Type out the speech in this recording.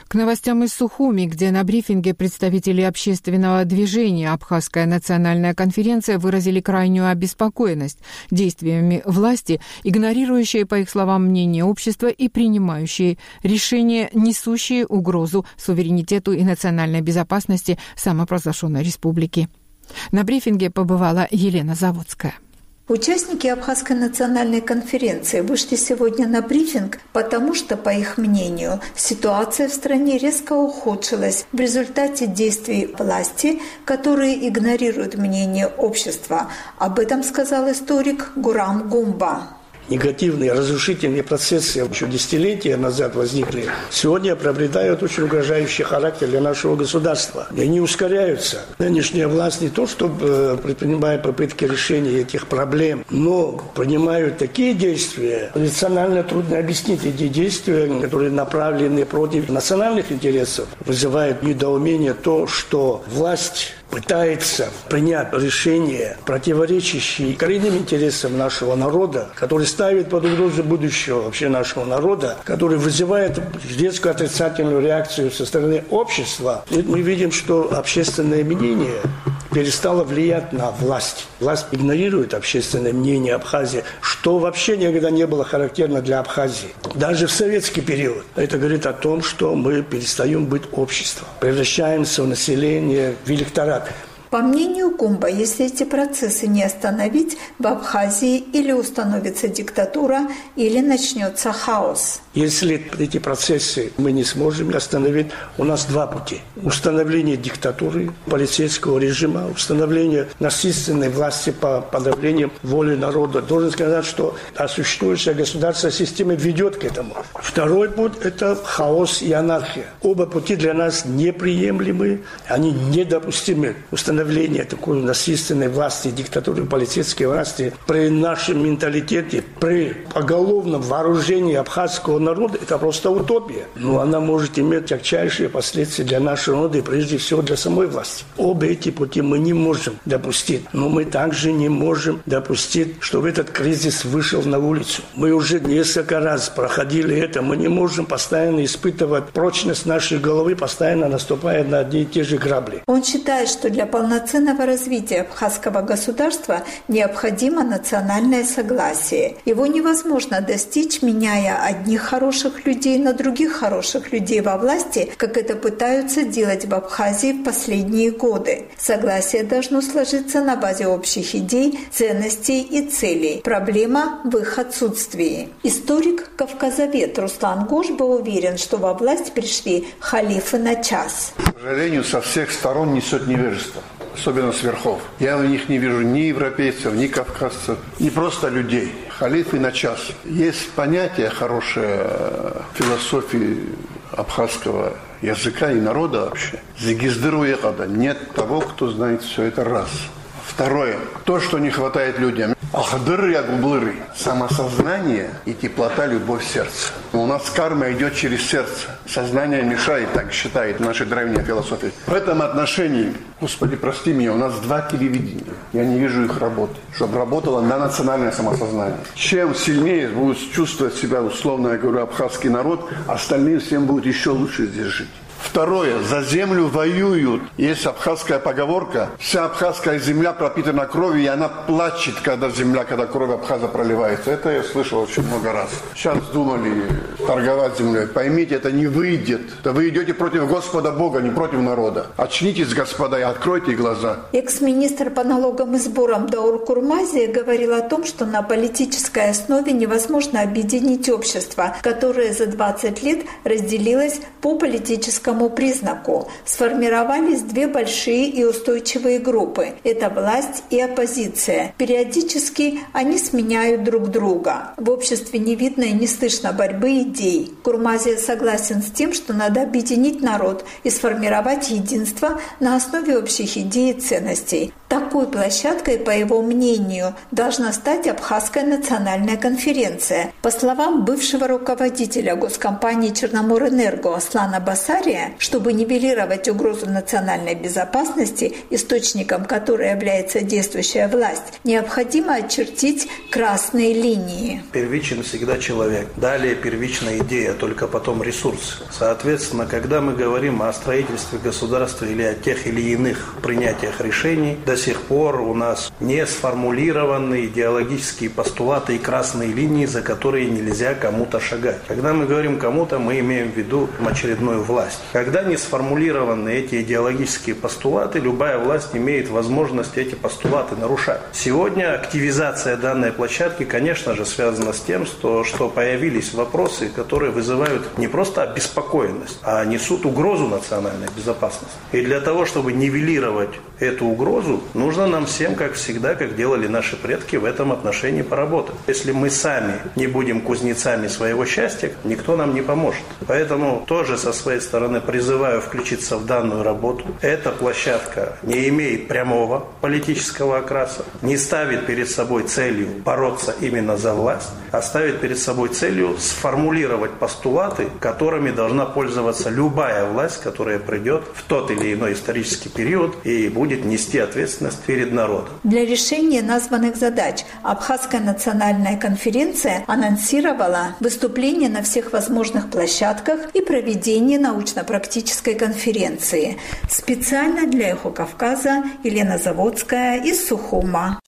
К новостям из Сухуми, где на брифинге представители общественного движения «Абхазская национальная конференция» выразили крайнюю обеспокоенность действиями власти, игнорирующие, по их словам, мнение общества и принимающие решения, несущие угрозу суверенитету и национальной безопасности самопровозглашенной республики. На брифинге побывала Елена Заводская. Участники Абхазской национальной конференции вышли сегодня на брифинг, потому что, по их мнению, ситуация в стране резко ухудшилась в результате действий власти, которые игнорируют мнение общества. Об этом сказал историк Гурам Гумба. Негативные, разрушительные процессы еще десятилетия назад возникли, сегодня приобретают очень угрожающий характер для нашего государства. И они ускоряются. Нынешняя власть не то, что предпринимает попытки решения этих проблем, но принимают такие действия. Национально трудно объяснить эти действия, которые направлены против национальных интересов. Вызывает недоумение то, что власть пытается принять решения, противоречащие коренным интересам нашего народа, который ставит под угрозу будущего вообще нашего народа, который вызывает резкую отрицательную реакцию со стороны общества. И мы видим, что общественное мнение перестало влиять на власть. Власть игнорирует общественное мнение Абхазии, что вообще никогда не было характерно для Абхазии. Даже в советский период. Это говорит о том, что мы перестаем быть обществом, превращаемся в население, в электорат. По мнению Гумба, если эти процессы не остановить, в Абхазии или установится диктатура, или начнется хаос. Если эти процессы мы не сможем остановить, у нас два пути. Установление диктатуры, полицейского режима, установление насильственной власти по подавлению воли народа. Должен сказать, что существующая государственная система ведет к этому. Второй путь – это хаос и анархия. Оба пути для нас неприемлемы, они недопустимы. Установление такой насильственной власти, диктатуры, полицейской власти при нашем менталитете, при поголовном вооружении абхазского народа, это просто утопия. Но она может иметь тягчайшие последствия для нашего народа и прежде всего для самой власти. Оба эти пути мы не можем допустить. Но мы также не можем допустить, чтобы этот кризис вышел на улицу. Мы уже несколько раз проходили это. Мы не можем постоянно испытывать прочность нашей головы, постоянно наступая на одни и те же грабли. Он считает, что для полноценного развития абхазского государства необходимо национальное согласие. Его невозможно достичь, меняя одних хороших людей на других хороших людей во власти, как это пытаются делать в Абхазии в последние годы. Согласие должно сложиться на базе общих идей, ценностей и целей. Проблема в их отсутствии. Историк, кавказовед Руслан Гошба уверен, что во власть пришли халифы на час. К сожалению, со всех сторон несет невежество, особенно с верхов. Я в них не вижу ни европейцев, ни кавказцев, ни просто людей. Халифы на час. Есть понятие хорошее философии абхазского языка и народа вообще. Зигиздыру ехада. Нет того, кто знает все это раз. Второе. То, что не хватает людям. Ахдыр ягублыры. Самосознание и теплота, любовь в сердце. У нас карма идет через сердце. Сознание мешает, так считает наша древняя философия. В этом отношении, Господи, прости меня, у нас два телевидения. Я не вижу их работы. Чтобы работало на национальное самосознание. Чем сильнее будет чувствовать себя, условно я говорю, абхазский народ, остальные всем будут еще лучше здесь жить. Второе. За землю воюют. Есть абхазская поговорка. Вся абхазская земля пропитана кровью, и она плачет, когда кровь абхаза проливается. Это я слышал очень много раз. Сейчас думали торговать землей. Поймите, это не выйдет. Это вы идете против Господа Бога, не против народа. Очнитесь, господа, и откройте глаза. Экс-министр по налогам и сборам Даур Курмазия говорил о том, что на политической основе невозможно объединить общество, которое за 20 лет разделилось по политическому признаку. Сформировались две большие и устойчивые группы. Это власть и оппозиция. Периодически они сменяют друг друга. В обществе не видно и не слышно борьбы идей. Курмазия согласен с тем, что надо объединить народ и сформировать единство на основе общих идей и ценностей. Такой площадкой, по его мнению, должна стать Абхазская национальная конференция. По словам бывшего руководителя госкомпании «Черноморэнерго» Аслана Басария, чтобы нивелировать угрозу национальной безопасности, источником которой является действующая власть, необходимо очертить красные линии. Первичен всегда человек. Далее первичная идея, только потом ресурс. Соответственно, когда мы говорим о строительстве государства или о тех или иных принятиях решений, до сих пор у нас не сформулированы идеологические постулаты и красные линии, за которые нельзя кому-то шагать. Когда мы говорим кому-то, мы имеем в виду очередную власть. Когда не сформулированы эти идеологические постулаты, любая власть имеет возможность эти постулаты нарушать. Сегодня активизация данной площадки, конечно же, связана с тем, что появились вопросы, которые вызывают не просто обеспокоенность, а несут угрозу национальной безопасности. И для того, чтобы нивелировать эту угрозу, нужно нам всем, как всегда, как делали наши предки, в этом отношении поработать. Если мы сами не будем кузнецами своего счастья, никто нам не поможет. Поэтому тоже со своей стороны призываю включиться в данную работу. Эта площадка не имеет прямого политического окраса, не ставит перед собой целью бороться именно за власть, а ставит перед собой целью сформулировать постулаты, которыми должна пользоваться любая власть, которая придет в тот или иной исторический период и будет нести ответственность перед народом. Для решения названных задач Абхазская национальная конференция анонсировала выступление на всех возможных площадках и проведение научно-практической конференции. Специально для «Эхо Кавказа» Елена Заводская из Сухума.